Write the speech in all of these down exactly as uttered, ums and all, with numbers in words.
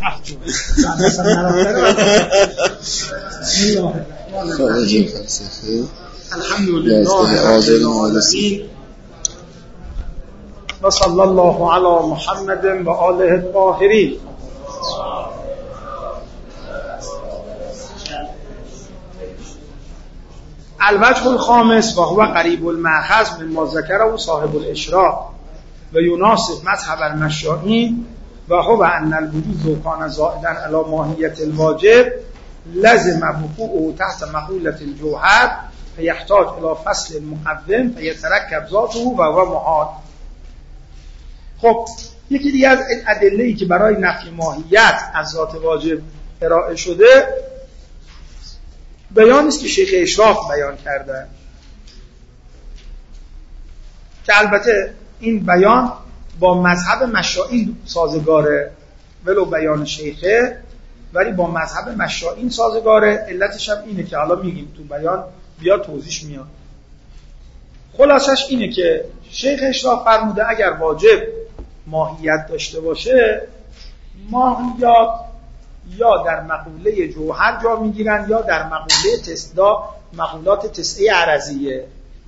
خارج فلسفه الحمدلله رب العالمین و صلی الله علی محمد و آله الطاهرین. الوجه الخامس و هو قریب المأخذ من ما ذکره صاحب الاشراق و یناسب مذهب المشائین و هو ان الوجود لو کان زائدا علی ماهیت الواجب لزم وقوعه تحت مقولة الجوهر فیحتاج الى فصل مقدم فیترکب ذاته و هو محال. خب یکی دیگه از ادله‌ای که برای نفی ماهیت از ذات واجب ارائه شده بیانی است که شیخ اشراق بیان کردن که البته این بیان با مذهب مشائین سازگاره، ولو بیان شیخه ولی با مذهب مشائین سازگاره. علتش هم اینه که حالا میگیم تو بیان بیا توضیح میاد. خلاصش اینه که شیخ اشراق فرموده اگر واجب ماهیت داشته باشه ماهیات یا در مقوله جوهر جا میگیرن یا در مقوله تسدا مقولات تسعه عرضیه.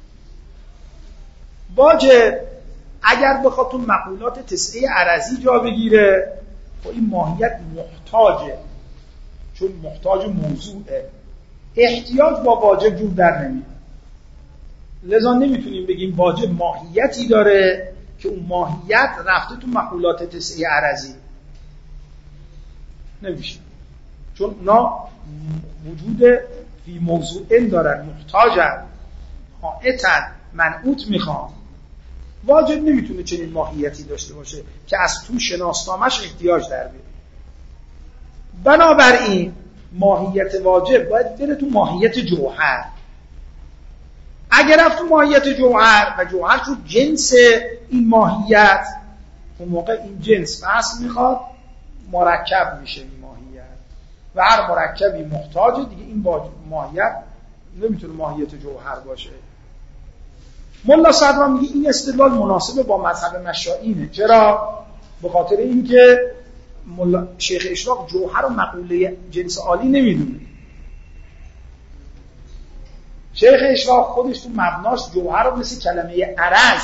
واجب اگر بخواد تو مقولات تسعه عرضی جا بگیره خب این ماهیت محتاجه، چون محتاج موضوعه. احتیاج با واجب جور در نمیاد، لذا نمیتونیم بگیم واجب ماهیتی داره که اون ماهیت رفته تو مقولات تسعه عرضی، نمیشه، چون اونا وجود فی موضوعین دارن، محتاجن، حائطن، منعوت میخوان. واجب نمیتونه چنین ماهیتی داشته باشه که از تو شناسنامش احتیاج در بیاره. بنابراین ماهیت واجب باید بره تو ماهیت جوهر. اگر رفت تو ماهیت جوهر و جوهر تو جنس این ماهیت، اون موقع این جنس فصل میخواد، مرکب میشه این ماهیت و هر مرکبی محتاجه دیگه. این ماهیت نمیتونه ماهیت جوهر باشه. ملا صدرا میگه این استدلال مناسب با مذهب مشائینه. چرا؟ به خاطر اینکه ملا شیخ اشراق جوهر و مقوله جنس عالی نمیدونه. شیخ اشراق خودش تو مبناش جوهر رو مثل کلمه عرض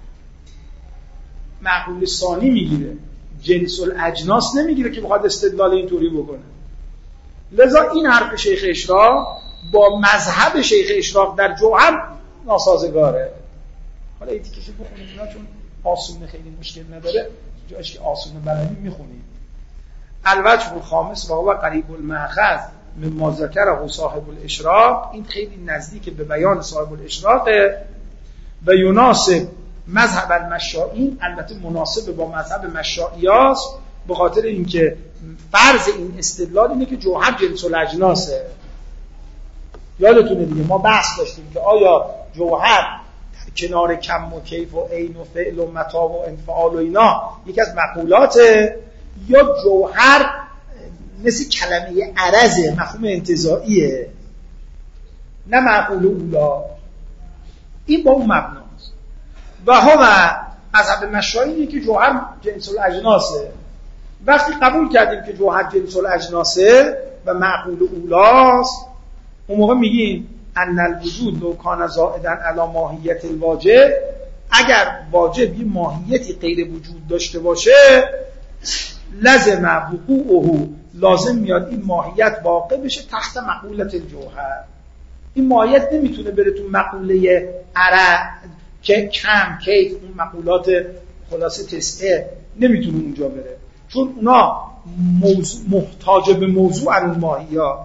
مقوله ثانی میگیره، جنس الاجناس نمیگیره که بخواد استدلال اینطوری بکنه. لذا این حرف شیخ اشراق با مذهب شیخ اشراق در جوهر ناسازگاره. حالا این تیکشو بخونیم اینا چون آسونه خیلی مشکل نداره، جایش که آسونه بلدیم میخونیم. الوجه الخامس و هو قریب المأخذ من ما ذکره صاحب الاشراق، این خیلی نزدیک به بیان صاحب الاشراقه. و یناسب مذهب المشائین، البته مناسب با مذهب مشائیاست به خاطر اینکه فرض این استدلال اینه که جوهر جنس الاجناسه. یادتونه دیگه ما بحث داشتیم که آیا جوهر کنار کم و کیف و عین و فعل و متا و انفعال و اینا یکی از مقولاته، یا جوهر مثل کلمه عرضه، مفهوم انتزاعیه، نه معقول اولا. این با اون مبناست. و هو مذهب مشائینی که جوهر جنس الاجناسه. وقتی قبول کردیم که جوهر جنس الاجناسه و معقول اولاست، اون موقع میگیم ان الوجود لو کان زائدا علی ماهیت الواجب، اگر واجب یه ماهیتی غیر وجود داشته باشه لازم وقوعه، لازم میاد این ماهیت واقع بشه تحت مقولت الجوهر. این ماهیت نمیتونه بره تو مقوله عرض که کم کیف، اون مقولات خلاصه تسعه نمیتونه اونجا بره، چون اونا موضوع محتاج به موضوع اون ماهیات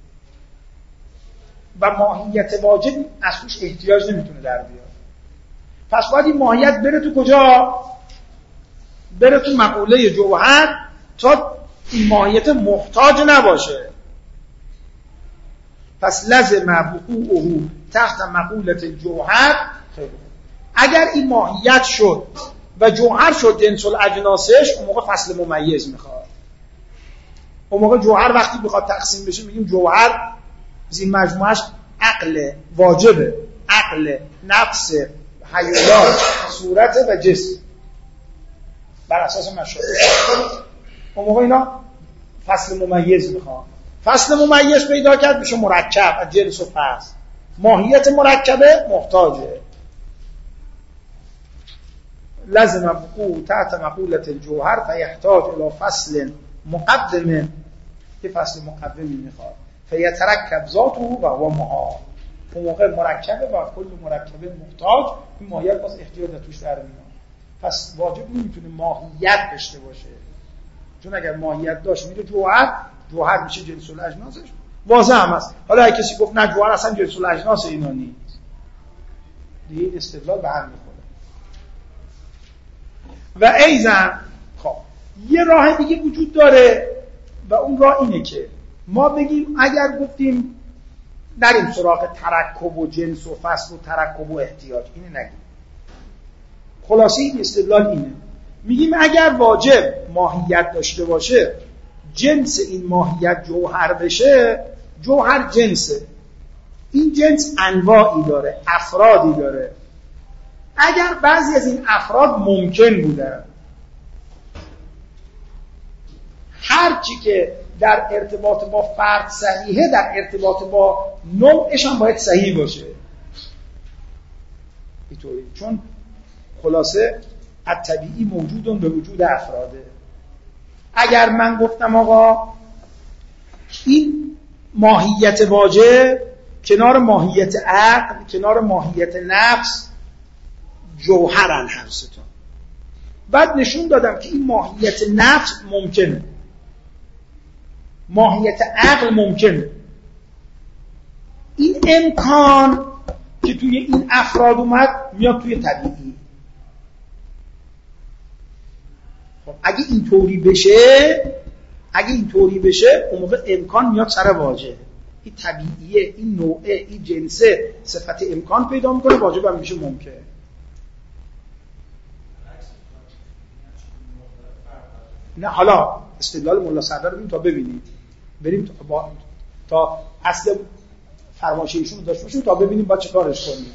و ماهیت واجب از توش احتیاج نمیتونه در بیاد. پس باید این ماهیت بره تو کجا؟ بره تو مقوله جوهر تا این ماهیت محتاج نباشه. پس لازم وقوعه تحت مقولت الجوهر. خیلی اگر این ماهیت شد و جوهر شد جنس الاجناسش، اون موقع فصل ممیز میخواد. اون موقع جوهر وقتی بخواد تقسیم بشه میگیم جوهر زین مجموعش عقل واجبه، عقل، نفس، حیولات، صورت و جسم بر اساس مشاهده. اون موقع اینا فصل ممیز میخوام. فصل ممیز پیدا کرد میشه مرکب از جنس و فصل. ماهیت مرکبه محتاجه. لازم وقوع تحت مقولة الجوهر فيحتاج الى فصل مقدم. یه فصل مقدمی میخواد. فیترکب ذاته و هو محال. اون موقع مرکبه و کل مرکبه محتاج. این ماهیت باز احتیاج توش در میاد. پس واجب نمیتونه ماهیت داشته باشه، چون اگر ماهیت داشت میره جوهر، جوهر میشه جنس الاجناسش. واضح هم است. حالا اگه کسی گفت نه جوهر اصلا جنس الاجناس اینا نیست، دیگه استدلال به هم میخوره. و ایضا خب یه راه دیگه وجود داره و اون راه اینه که ما بگیم اگر گفتیم نریم سراغ ترکب و جنس و فصل و ترکب و احتیاج، اینه نگیم. خلاصه این استدلال اینه، میگیم اگر واجب ماهیت داشته باشه، جنس این ماهیت جوهر بشه، جوهر جنسه، این جنس انواعی داره، افرادی داره. اگر بعضی از این افراد ممکن بودن، هر چی که در ارتباط با فرد صحیحه در ارتباط با نوعش هم باید صحیح باشه. اینطوری، چون خلاصه الطبیعی موجودون به وجود افراده. اگر من گفتم آقا این ماهیت واجب کنار ماهیت عقل، کنار ماهیت نفس، جوهرن هر ستا، بعد نشون دادم که این ماهیت نفس ممکنه، ماهیت عقل ممکنه، این امکان که توی این افراد اومد میاد توی طبیعی. خب اگه این طوری بشه، اگه این طوری بشه اون موقع امکان میاد سر واجب. این طبیعیه، این نوعه، این جنسه صفت امکان پیدا میکنه، واجب هم میشه ممکن. نه حالا استدلال مولا سردار رو تا ببینید، بریم تا, با... تا اصل فرمایش ایشون رو داشته باشیم تا ببینیم با چه کارش کنیم.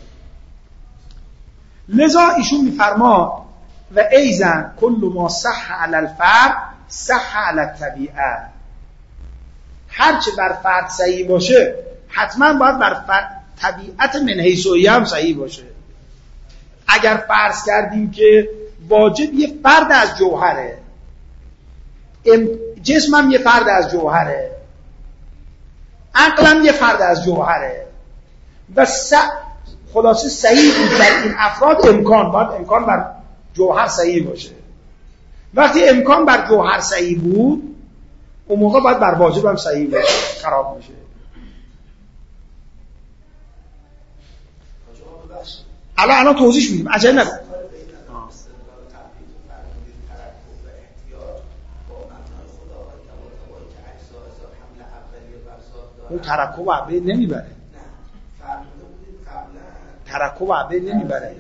لذا ایشون میفرما و ایضا کل ما صح علی الفرد صح علی الطبیعه. هر چه بر فرد صحیح باشه حتما باید بر فرد طبیعت من حیثیه هم صحیح باشه. اگر فرض کردیم که واجب یه فرد از جوهره، جسم هم یه فرد از جوهره، عقل هم یه فرد از جوهره و س... خلاصه صحیح بود در این افراد امکان، باید امکان بر جوهر صحیح باشه. وقتی امکان بر جوهر صحیح بود اون موقع باید بر واجب هم صحیح باشه، خراب میشه. الان الان توضیح میدیم، عجله نکن. اون ترکب عبه نمیبره، ترکب عبه نمیبره.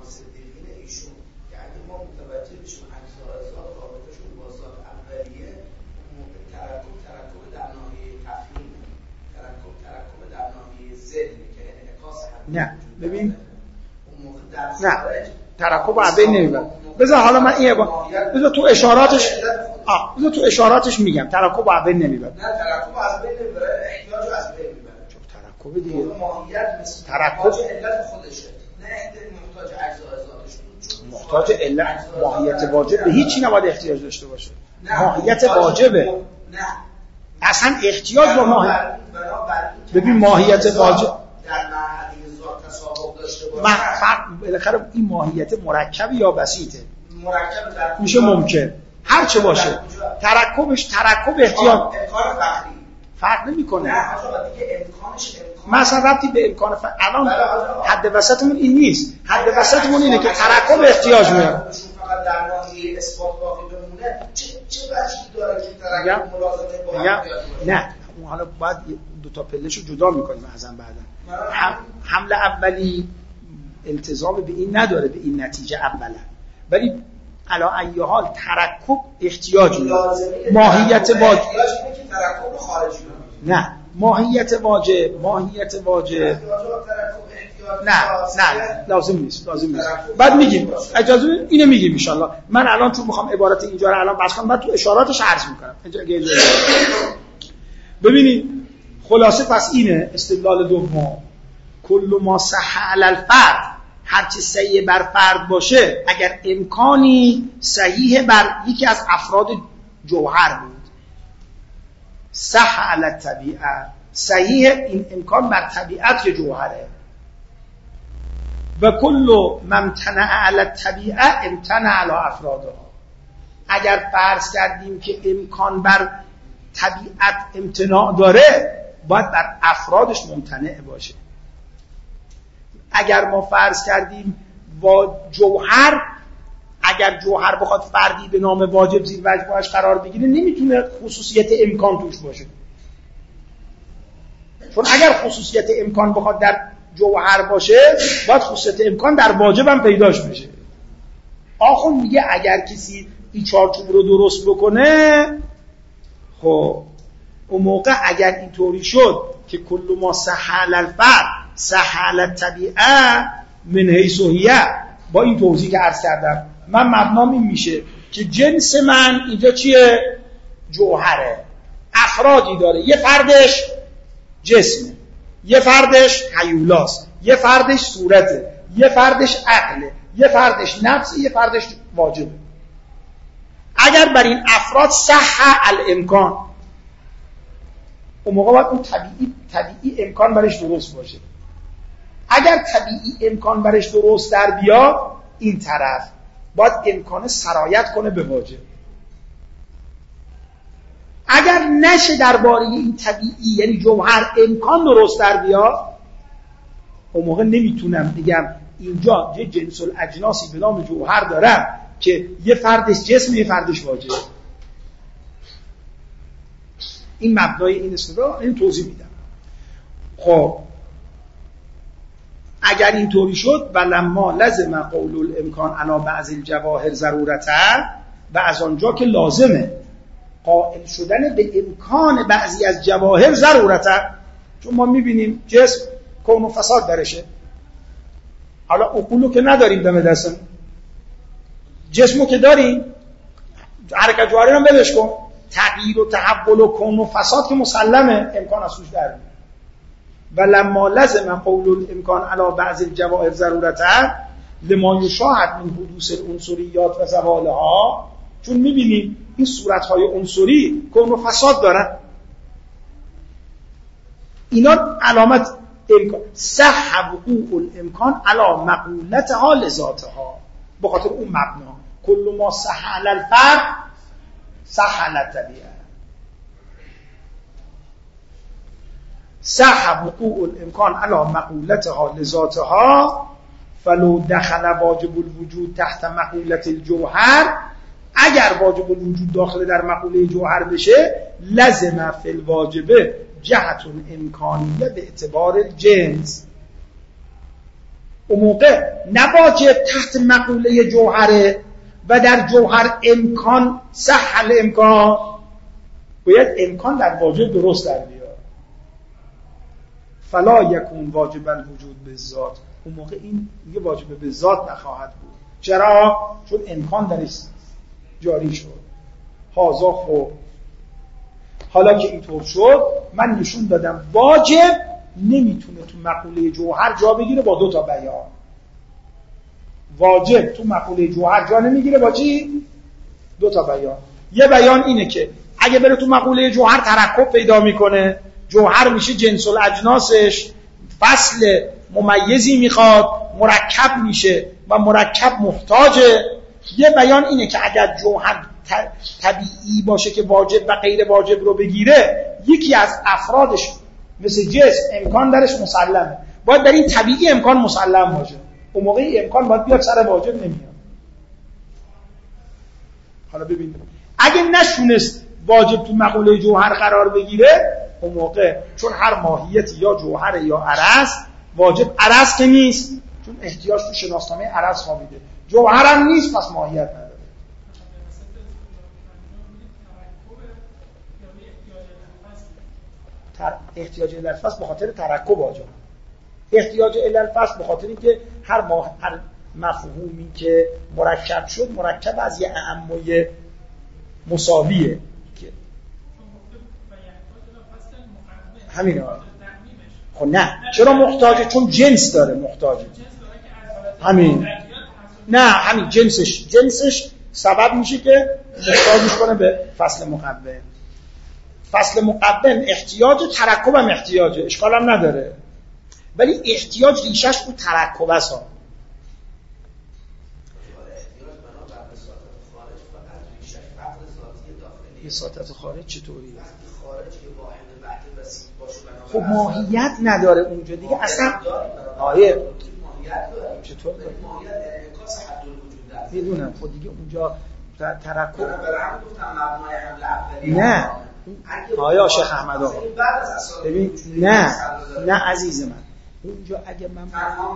نه ببین، نه ترکب عبه نمیبره. بذار حالا من این با بذار تو اشاراتش آ بذار تو اشاراتش میگم ترکب عبه نمیبره. نه ترکب عبه نمیبره، احتیاج از بین میبره. چون ترکب دیگه ماهیت مثل ترکب علت خودشه، نه محتاج اجزا ذاتش. محتاج علت ماهیت واجب به هیچی نباید احتیاج داشته باشه. ماهیت واجبه. نه اصلا احتیاج به ماهیت. ببین ماهیت واجب در مرحله ذات تسابق داشته باشه. بالاخره این ماهیت مرکب یا بسیطه؟ مرکب در میشه ممکن هر چه باشه. ترکبش ترکب احتیاج امکان فقری فرق نمیکنه. نه آقا دیگه امکانش امکان مثلا ربطی به امکان فقر. الان حد وسطمون این نیست، حد وسطمون اینه که ترکب احتیاج میاد. فقط در ناحیه اثبات باقی بمونه چه چه وجهی داره که ترکب ملازمه با هم؟ نه اون حالا باید دو تا پلهشو جدا میکنیم ازم بعدا. هم حمل اولی التزام به این نداره، به این نتیجه اولا، ولی علا ای حال ترکب احتیاج میاد. ماهیت واجب نه ماهیت واجب ماهیت واجب نه نه لازم نیست لازم نیست بعد میگیم اجازه اینو میگیم ان شاء الله. من الان چون میخوام عبارت اینجا رو الان بحث کنم بعد تو اشاراتش عرض میکنم. ببینید خلاصه پس اینه استدلال دوم کل ما صح علی الفرد، هر چی صحیح بر فرد باشه اگر امکانی صحیح بر یکی از افراد جوهر بود، صح علی الطبیعه، صحیح این امکان بر طبیعت جوهره. و کل ممتنع علی الطبیعه امتنع علی افرادها. اگر فرض کردیم که امکان بر طبیعت امتناع داره باید بر افرادش ممتنع باشه. اگر ما فرض کردیم با جوهر، اگر جوهر بخواد فردی به نام واجب زیر وجهش قرار بگیره نمیتونه خصوصیت امکان توش باشه، چون اگر خصوصیت امکان بخواد در جوهر باشه باید خصوصیت امکان در واجب هم پیداش بشه. آخون میگه اگر کسی این چارچوب رو درست بکنه خب اون موقع اگر اینطوری شد که کل ما صح علی الفرد صح علی الطبیعه من حیث هی، با این توضیح که عرض کردم من مبنام این میشه که جنس من اینجا چیه؟ جوهره، افرادی داره، یه فردش جسمه، یه فردش هیولاست، یه فردش صورته، یه فردش عقله، یه فردش نفسه، یه فردش واجبه. اگر بر این افراد صح الامکان اون موقع باید اون طبیعی, طبیعی امکان برش درست باشه. اگر طبیعی امکان برش درست در بیاد این طرف باید امکان سرایت کنه به واجب. اگر نشه درباره این طبیعی یعنی جوهر امکان درست در بیاد اون موقع نمیتونم بگم اینجا یه جنس الاجناسی به نام جوهر دارم که یه فردش جسم یه فردش واجب. این مبنای این استدلال این توضیح میدم. خب اگر اینطوری شد ولما لازم قول الامکان علی بعض الجواهر ضرورتا، و از آنجا که لازمه قائل شدن به امکان بعضی از جواهر ضرورتا، چون ما میبینیم جسم کون و فساد درشه، حالا عقولو که نداریم دم دستم، جسمو که داریم حرکت جوهری رو بدش کن، تغییر و تحول و کون و فساد که مسلمه امکان از توش در میاد. ولما لازم قول الامکان علی بعض الجواهر ضرورتا لما یشاهد من حدوث العنصریات و زوالها، چون میبینیم این صورتهای عنصری کون و فساد دارن، اینا علامت امکان صح وقوع الامکان علی مقولتها لذاتها، به خاطر اون مبنا کل ما صح علی الفرد صح علی الطبیعه. صح وقوع الامکان علی مقولتها لذاتها فلو دخل واجب الوجود تحت مقولت الجوهر، اگر واجب الوجود داخل در مقوله جوهر بشه لازم فی الواجبه جهت امکانیه به اعتبار الجنس. اون موقع نواجب تحت مقوله جوهره و در جوهر امکان صح الامکان، باید امکان در واجب درست در بیاد. فلا یکون واجب الوجود به ذات، اون موقع این دیگه واجب به ذات نخواهد بود. چرا؟ چون امکان درش جاری شد. هازا خب حالا که اینطور شد من نشون دادم واجب نمیتونه تو مقوله جوهر جا بگیره با دو تا بیان. واجب تو مقوله جوهر جا نمیگیره با چی؟ دو تا بیان. یه بیان اینه که اگه بره تو مقوله جوهر ترکب پیدا میکنه، جوهر میشه جنس الاجناسش فصل ممیزی میخواد، مرکب میشه و مرکب محتاجه. یه بیان اینه که اگر جوهر طبیعی باشه که واجب و غیر واجب رو بگیره، یکی از افرادش مثل جسم امکان درش مسلمه، باید در این طبیعی امکان مسلم باشه، اون موقعی امکان باید بیاد سر واجب نمیاد. حالا ببینید اگه نشونست واجب تو مقوله جوهر قرار بگیره، اون موقع چون هر ماهیتی یا جوهر یا عرض، واجب عرض که نیست چون احتیاج تو شناسنامه عرض خوابیده، جوهر هم نیست پس ماهیت نداره. تر... احتیاج لفظ به خاطر ترکب واجب. احتیاج الی الفصل به خاطر اینکه هر ما هر مفهومی که مرکب شد مرکب از یه اعمای مساویه که همینه. خب نه چرا محتاجه؟ چون جنس داره محتاجه. همین نه همین جنسش جنسش سبب میشه که محتاجش کنه به فصل مقوم. فصل مقوم احتیاج ترکب هم احتیاجه، اشکال هم نداره، ولی احتیاج ریشش اون ترکب است ها. یه ساعت خارج چطوریه؟ خب ماهیت نداره اونجا دیگه اصلا. آیه چطور داره؟ میدونم خب دیگه اونجا ترکب نه. آیا شیخ احمد آقا ببین نه نه عزیز من، اونجا اگه من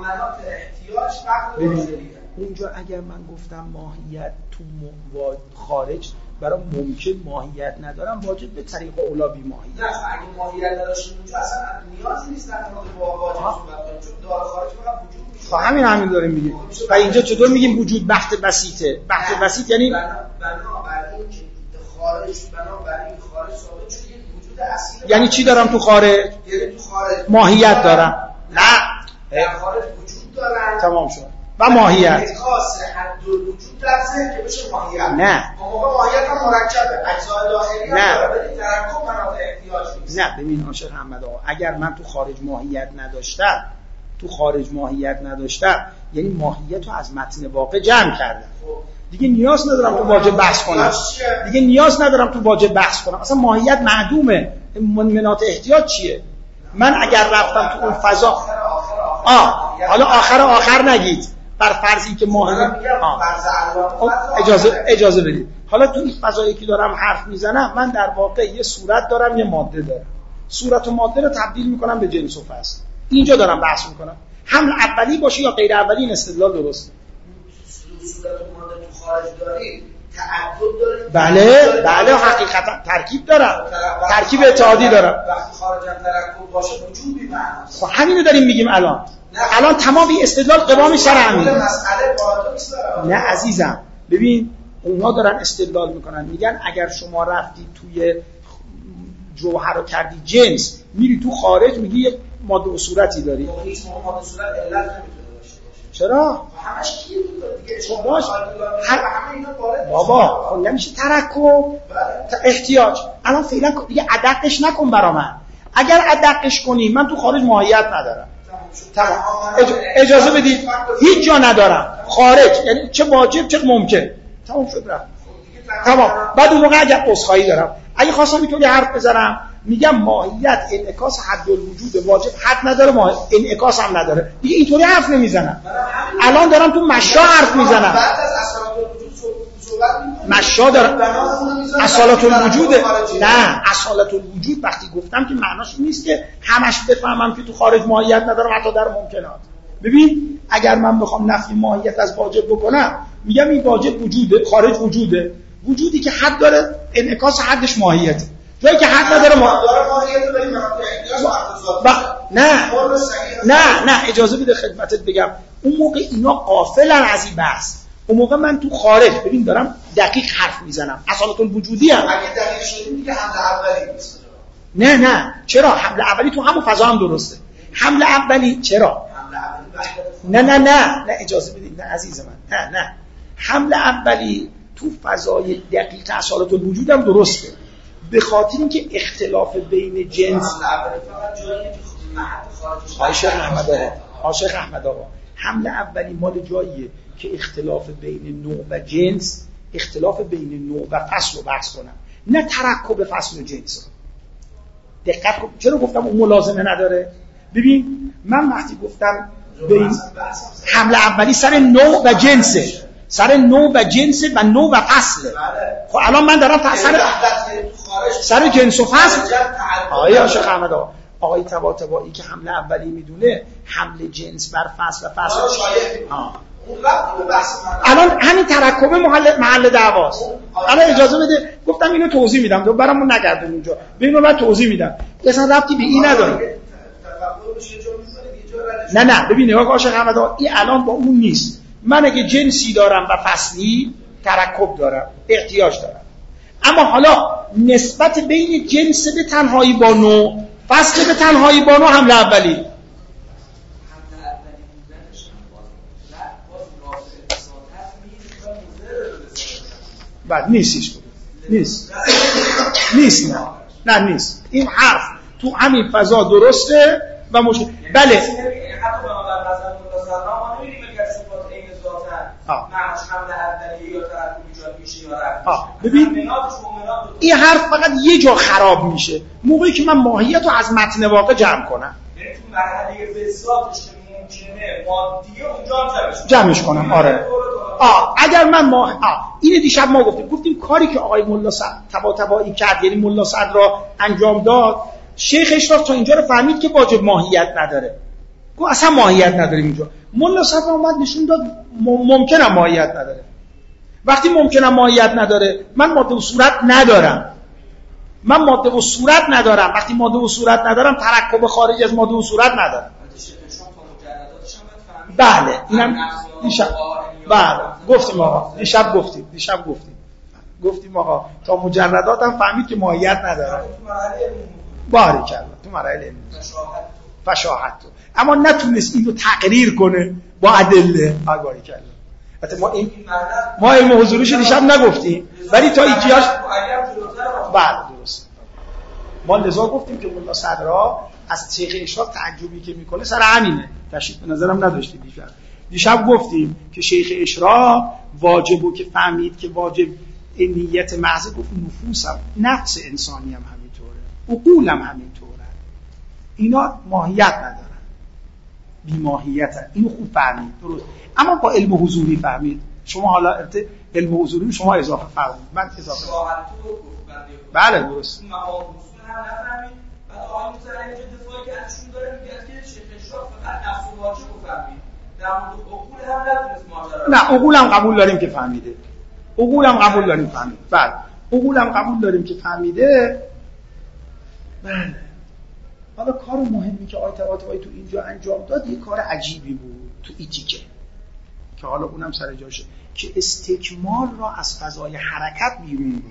ببین اونجا اگر من گفتم ماهیت تو خارج برای ممکن ماهیت ندارم، واجب به طریق اولا بی ماهیت. نه اگه ماهیت نداشت اونجا اصلا نیازی نیست در مورد واجب صحبت کنیم، چون دار خارج فقط وجود میشه. خب همین همین داریم میگیم. و اینجا چطور میگیم وجود بحث بسیطه؟ بحث بسیط یعنی بنابراین که خارج بنابراین خارج ثابت شد یک وجود اصیل. یعنی چی دارم تو خارج؟ یعنی تو خارج ماهیت دارم. نه در خارج وجود دارن. تمام شد. و ماهیت خاص حد الوجود در ذهن که بشه ماهیت. نه اون موقع ماهیت هم مرکبه، اجزای داخلی هم داره، ولی ترکب مناطق احتیاج نیست. نه ببین عاشق محمد آقا، اگر من تو خارج ماهیت نداشتم تو خارج ماهیت نداشتم یعنی ماهیت رو از متن واقع جمع کردم. دیگه نیاز ندارم تو واجب بحث کنم. دیگه نیاز ندارم تو واجب بحث کنم. اصلا ماهیت معدومه. مناط احتیاج چیه؟ من اگر رفتم تو اون فضا آه حالا آخر آخر نگید، بر فرضی که ماهیت اجازه اجازه بدید. حالا تو این فضایی که دارم حرف میزنم من در واقع یه صورت دارم یه ماده دارم، صورت و ماده رو تبدیل میکنم به جنس و فصل. اینجا دارم بحث میکنم حمل اولی باشه یا غیر اولی، این استدلال درسته. صورت و ماده تو خارج دارید، تعدد دارید. بله بله حقیقتا ترکیب دارم، ترکیب اتحادی دارم. وقتی خارج هم ترکب باشه وجود بی معناست. خب همینو داریم میگیم الان. الان تمام این استدلال قوامش سر همینه. مسئله پارادوکس داره. نه عزیزم ببین اونا دارن استدلال میکنن، میگن اگر شما رفتی توی جوهر رو کردی جنس، میری تو خارج میگی یک ماده و صورتی داری. خب هیچ ماده و صورت علت نمیتونه داشته باشه. چرا؟ همش کی بود دیگه؟ خب باش هر همه اینا وارد بابا خب نمیشه ترکب احتیاج. الان فعلا دیگه ادقش نکن برا من. اگر ادقش کنی من تو خارج ماهیت ندارم. تمام. اجازه بدید هیچ جا ندارم خارج، یعنی چه واجب چه ممکن. تمام شد رفت. تمام. بعد اون موقع اگر عذرخواهی دارم، اگه خواستم اینطوری حرف بزنم میگم ماهیت انعکاس حد الوجود، واجب حد نداره، ماهیت انعکاس هم نداره. دیگه اینطوری حرف نمیزنم. الان دارم تو مشا حرف میزنم. بعد از اصالت الوجود صحبت می‌کنم. مشا دارم. اصالت الوجود نه، اصالت الوجود وقتی گفتم که معناش این نیست که همش بفهمم که تو خارج ماهیت ندارم، حتی در ممکنات. ببین اگر من بخوام نفی ماهیت از واجب بکنم میگم این واجب وجوده، خارج وجوده. وجودی که حد داره انعکاس حدش ماهیته. جایی که حد نداره ما داره ماهیت رو بریم ب... نه نه نه اجازه بده خدمتت بگم اون موقع اینا غافلن از این بحث. اون موقع من تو خارج ببین دارم دقیق حرف میزنم، اصالت الوجودی ام. اگه دقیق شدیم دیگه حمله اولی نیست. نه نه چرا حمله اولی تو همون فضا هم درسته. حمله اولی چرا؟ نه نه نه نه اجازه بدید نه عزیز من نه نه حمله اولی تو فضای دقیق اصالت الوجود هم درسته، به خاطر اینکه اختلاف بین جنس عاشق احمد آقا عاشق احمد آقا حمله اولی مال جاییه که اختلاف بین نوع و جنس، اختلاف بین نوع و فصل رو بحث کنم، نه ترکب فصل و جنس رو. دقت کن چرا گفتم اون ملازمه نداره. ببین من وقتی گفتم بین حمله اولی سر نوع و جنسه، سر نوع و جنس و نوع و فصله. خب الان من دارم سر سر جنس و فصل. آقای عاشق احمد آقا آقای طباطبایی که حمله اولی میدونه حمله جنس بر فصل و فصل الان همین ترکب محل محل دعواست. الان اجازه بده گفتم اینو توضیح میدم تو برامون نگردون اونجا، به اینو بعد توضیح میدم. اصلا ربطی به این نداره. نه نه ببین نگاه کن شیخ احمد این الان با اون نیست. من اگه جنسی دارم و فصلی ترکب دارم، احتیاج دارم، اما حالا نسبت بین جنس به تنهایی با نوع، فصل به تنهایی با نوع حمله اولی بعد نیستیش بود نیست نیست نه نه نیست. این حرف تو همین فضا درسته و مشکل. بله حتی به نظر مصطفی ما نمی‌بینیم که صفات عین ذاتن معناش حمله اولیه یا ترکب ایجاد میشه یا رفع میشه. ببین این حرف فقط یه جا خراب میشه، موقعی که من ماهیت رو از متن واقع جمع کنم، یعنی تو مرحله به ذاتش که ممکنه مادیه اونجا جمعش جمعش کنم. آره آه اگر من ما آه اینو دیشب ما گفتیم گفتیم کاری که آقای ملا صدر طباطبایی کرد، یعنی ملا صدر را انجام داد، شیخ اشراف تا اینجا رو فهمید که واجب ماهیت نداره، گفت اصلا ماهیت نداره اینجا. ملا صدر اومد نشون داد ممکنه ماهیت نداره. وقتی ممکنه ماهیت نداره، من ماده و صورت ندارم، من ماده و صورت ندارم. وقتی ماده و صورت ندارم، ترکب خارج از ماده و صورت ندارم. بله اینم دیشب بله گفتیم آقا، دیشب گفتیم دیشب گفتیم گفتیم آقا تا مجردات هم فهمید که ماهیت نداره. باریکلا تو مراحل علمی فشاهت تو، اما نتونست اینو تقریر کنه با ادله. باریکلا حتی ما این ما علم حضوریش دیشب نگفتیم، ولی تا ایتیاش بله درست. ما لذا گفتیم که ملا صدرا از شیخ اشراف تعجبی که میکنه سر همینه. تشریف به نظرم نداشتیم دیشب. دیشب گفتیم که شیخ اشراف واجبو که فهمید که واجب نیت محض، گفت نفوسم نفس انسانی هم همینطوره، عقولم همینطوره، اینا ماهیت ندارن، بی ماهیتن. اینو خوب فهمید درست، اما با علم حضوری فهمید. شما حالا علم حضوری شما اضافه فرمودید، من اضافه بله درست. بعد آقای متعلم که دفاعی که ازشون داره میگه که شیخ اشراف فقط نفس و واجب رو فهمید، در مورد عقول هم نتونست ماجرا. نه عقول هم قبول داریم که فهمیده، عقول هم قبول داریم فهمید. بله عقول هم قبول داریم که فهمیده. بله حالا کار مهمی که آیت طباطبایی تو اینجا انجام داد یه کار عجیبی بود تو ایتیکه که حالا اونم سر جاشه، که استکمال را از فضای حرکت بیرون بود،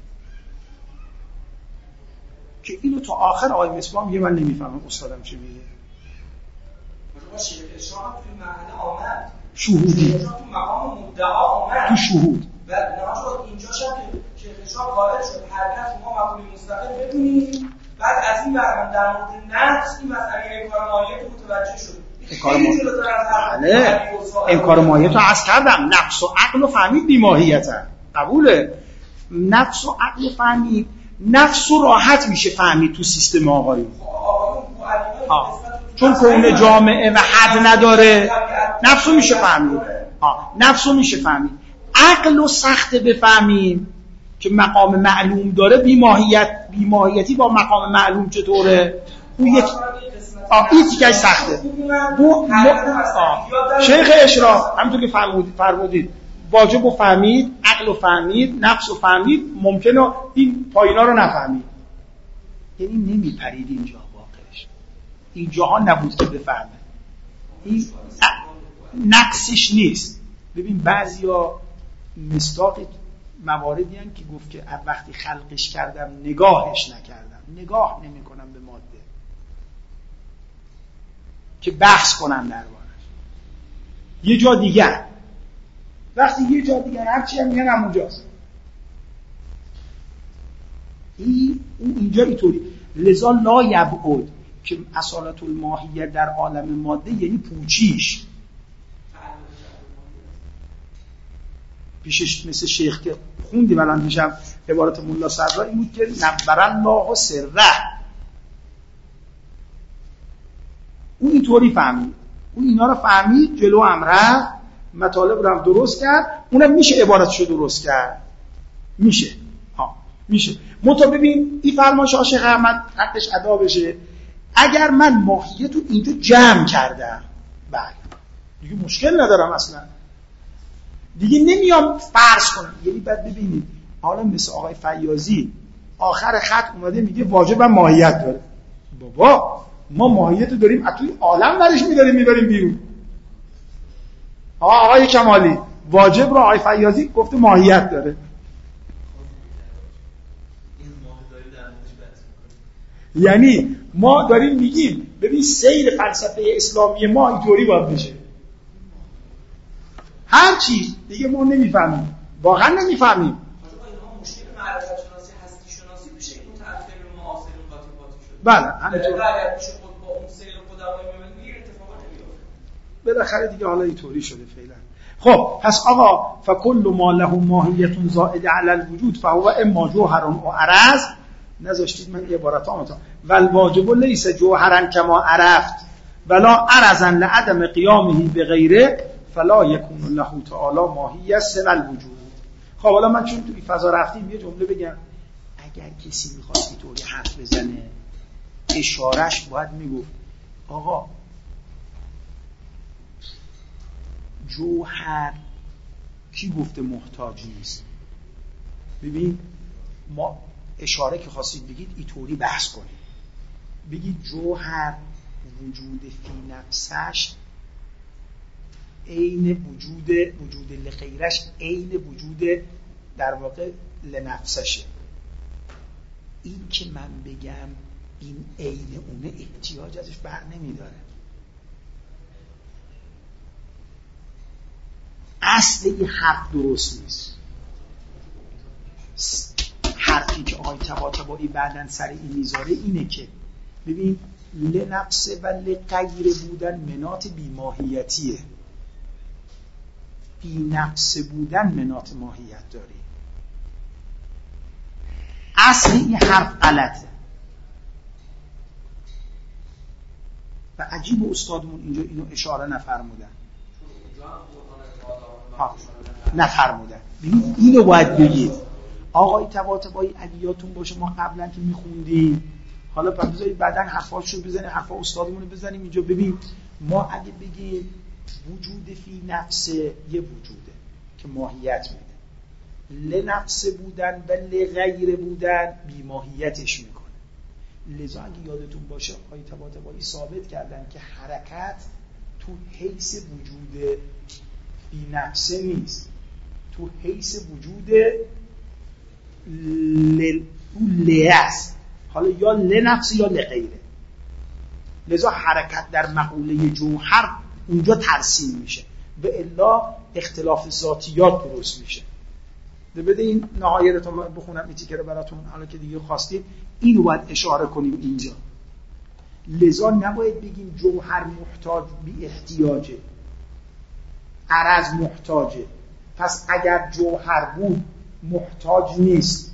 که اینو تا آخر آقای مصباح میگه من نمیفهمم استادم چی میگه. شما شیخ اشراف توی مرحله آمد شهودی تو مقام مدعا آمد تو شهود و نهایت اینجاش هم که شیخ اشراف قائل شد حرکت ما مقوله مستقل بدونیم. بعد از این برهم در مورد نفس این مسئله انکار ماهیت متوجه شد. انکار ماهیت انکار ماهیت رو عرض کردم. نفس و عقل رو فهمید بی ماهیتن، قبوله. نفس و عقل فهمید، نفس و راحت میشه فهمید تو سیستم آقایون، چون کون جامعه و حد نداره. نفس رو میشه فهمید، نفس رو میشه فهمید. عقل رو سخت بفهمیم که مقام معلوم داره، بی ماهیت بی ماهیتی با مقام معلوم چطوره؟ اون یک آه این دیگه سخته. بو شیخ اشراف همونطور که فرمودید فرمودید واجب رو فهمید، عقل رو فهمید، نفس رو فهمید، ممکنه این پایینا رو نفهمید. یعنی نمیپرید اینجا، واقعش اینجاها نبود که بفهمه. این نقصش نیست. ببین بعضیا مصداق مواردی هستند که گفت که وقتی خلقش کردم نگاهش نکردم، نگاه نمی کنم به ماده که بحث کنم دربارش. یه جا دیگر وقتی یه جا دیگر هرچی هم میگن همونجاست. این اینجا اینطوری. لذا لا یبعد که اصالت الماهیه در عالم ماده یعنی پوچیش پیشش مثل شیخ که خوندیم الان دیشب عبارت ملا صدرا این بود که نبر الله سره، اون اینطوری فهمید، اون اینا رو فهمید، جلو هم رفت، مطالب رو هم درست کرد. اونم میشه عبارتشو درست کرد، میشه ها میشه. متا ببین این فرمایش عاشق احمد حقش ادا بشه. اگر من ماهیت رو اینجا جمع کردم بله دیگه مشکل ندارم اصلا، دیگه نمیام فرض کنم. یعنی بعد ببینید حالا مثل آقای فیاضی آخر خط اومده میگه واجب ماهیت داره. بابا ما ماهیت رو داریم از توی عالم برش می‌داریم می‌بریم بیرون. آقا آقای کمالی واجب رو آقای فیاضی گفته ماهیت داره. یعنی ما داریم میگیم ببین سیر فلسفه اسلامی ما اینطوری باید بشه. هر چی دیگه ما نمیفهمیم، واقعا نمیفهمیم. اینها مشکل معرفت شناسی هستی شناسی میشه این تأثیر معاصر قاطی قاطی شده. بله همینطور. اگر میشه خود با اون سیر قدمای میبینید این اتفاقات نمیفته. بالاخره دیگه حالا اینطوری شده فعلا. خب پس آقا فکل ما له ماهیت زائده علی الوجود فهو اما جوهر و عرض. نذاشتید من عبارتامو تا والواجب لیس جوهرا کما عرفت ولا عرضا لعدم قیامه بغیره فلا یکون له تعالی ماهیت سوى الوجود. خب حالا من چون توی فضا رفتیم یه جمله بگم. اگر کسی میخواد اینطوری حرف بزنه اشارهش باید میگفت آقا جوهر کی گفته محتاج نیست؟ ببین ما اشاره که خواستید بگید اینطوری بحث کنید، بگید جوهر وجود فی نفسش عین وجود وجود لغیرش عین وجود در واقع لنفسشه. این که من بگم این عین اونه احتیاج ازش بر نمیداره. اصل این حرف درست نیست. حرفی که آقای طباطبایی بعدن سر این میذاره اینه که ببین لنفس و لغیر بودن منات بیماهیتیه، بی نفس بودن منات ماهیت داره. اصل این حرف غلطه و عجیب استادمون اینجا اینو اشاره نفرمودن. ها نفرمودن. ببین اینو باید بگید آقای طباطبایی اگه یادتون باشه ما قبلا که میخوندیم، حالا بذارید بعداً حرفاشو بزنیم، حرفا استادمون رو بزنیم اینجا. ببین ما اگه بگیم وجود فی نفس یه وجوده که ماهیت میده، لنفس بودن و لغیر بودن بی ماهیتش میکنه. لذا اگه یادتون باشه آقای طباطبایی ثابت کردن که حرکت تو حیث وجود فی نفس نیست، تو حیث وجود ل است. حالا یا لنفس یا لغیره. لذا حرکت در مقوله جوهر اونجا ترسیم میشه، به الا اختلاف ذاتیات درست میشه. بده این نهایت رو بخونم این تیکه رو براتون، حالا که دیگه خواستید اینو باید اشاره کنیم اینجا. لذا نباید بگیم جوهر محتاج بی احتیاجه، عرض محتاجه. پس اگر جوهر بود محتاج نیست.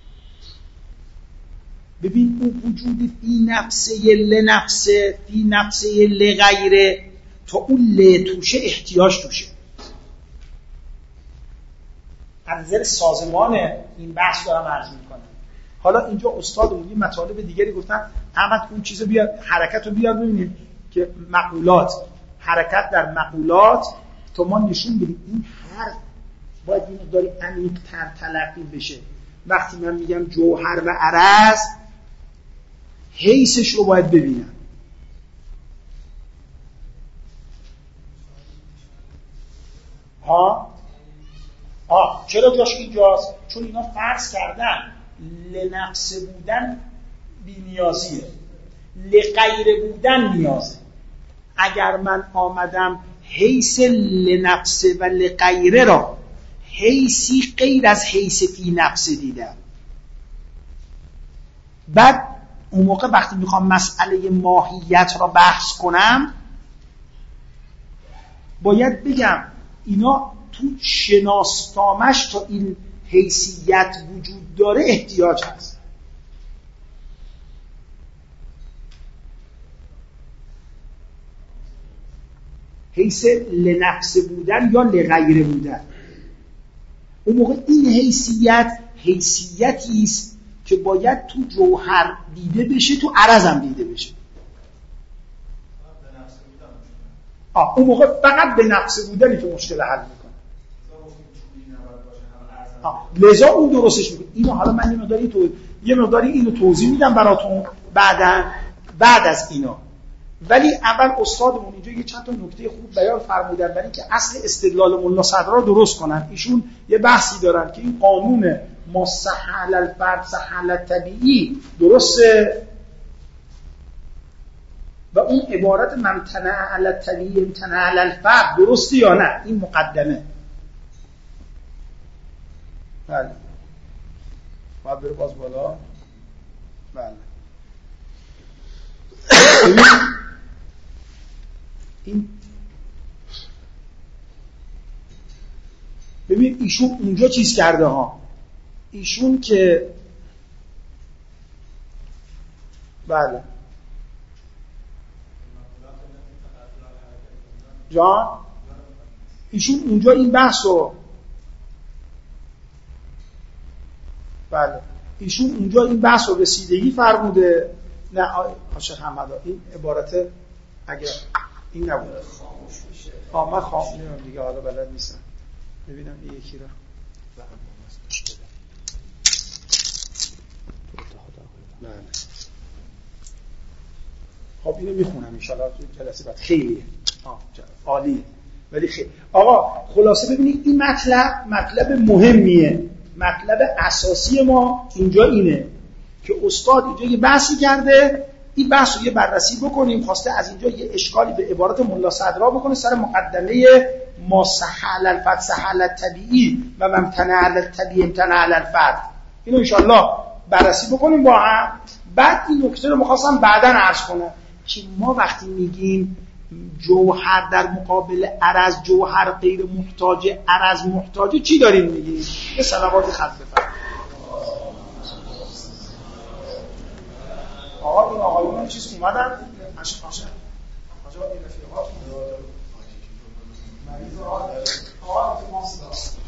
ببین اون وجود فی نفسه لنفسه فی نفسه لغیره تا اون ل توشه احتیاج توشه. از نظر سازمان این بحث دارم عرض میکنم. حالا اینجا استاد یه مطالب دیگری گفتن احمد اون چیزو بیار، حرکت رو بیار ببینید که مقولات، حرکت در مقولات تو ما نشون بدیم این هر باید این مقداری عمیق‌تر تلقی بشه. وقتی من میگم جوهر و عرض حیثش رو باید ببینم. ها آه چرا جاش اینجاست؟ چون اینا فرض کردن لنفس بودن بی نیازیه، لغیر بودن نیازه. اگر من آمدم حیث لنفس و لغیره را حیثی غیر از حیث فی نفس دیدم، بعد اون موقع وقتی میخوام مسئله ماهیت را بحث کنم باید بگم اینا تو شناسنامش تا این حیثیت وجود داره احتیاج هست. حیث لنفس بودن یا لغیر بودن. اون موقع این حیثیت حیثیتی است که باید تو جوهر دیده بشه، تو عرض هم دیده بشه. آه اون موقع فقط به نفس بودنی که مشکل حل میکنه. آه لذا اون درستش میکنه. اینو حالا من یه مقداری تو یه مقداری اینو توضیح میدم براتون بعداً بعد از اینا. ولی اول استادمون اینجا یه چند تا نکته خوب بیان فرمودن برای اینکه اصل استدلال ملا صدرا رو درست کنن. ایشون یه بحثی دارن که این قانون ما سهل الفرد سهل الطبیعی درسته و اون عبارت ممتنع علی الطبیعی امتنع علی الفرد درسته یا نه. این مقدمه. بله باید بره باز بالا. بله این ببین ایشون اونجا چیز کرده ها. ایشون که بله جان ایشون اونجا این بحث رو بله ایشون اونجا این بحث رو رسیدگی فرموده. نه آشق حمدا این عبارت اگر این نبود آه من خواهم نمیم دیگه حالا بلد نیستم ببینم این یکی را بله خب اینو میخونم انشالله جلسه بعد. خیلیه عالیه ولی خیلی آقا خلاصه ببینید این مطلب مطلب مهمیه. مطلب اساسی ما اینجا اینه که استاد اینجا یه بحثی کرده. این بحث رو یه بررسی بکنیم. خواسته از اینجا یه اشکالی به عبارت ملا صدرا بکنه سر مقدمه ما سهل الفرد سهل الطبیعی و ممتنع علی الطبیعی امتنع علی الفرد. اینو انشالله بررسی بکنیم با هم. بعد این نکته رو می‌خواستم بعداً عرض کنم که ما وقتی میگیم جوهر در مقابل عرض جوهر غیر محتاج عرض محتاج چی داریم میگیم؟ یه صلوات خط بفرمایید. آقا این آقایون چیز اومدن عشق عشق آقا این رفیقات مریض آقا آقا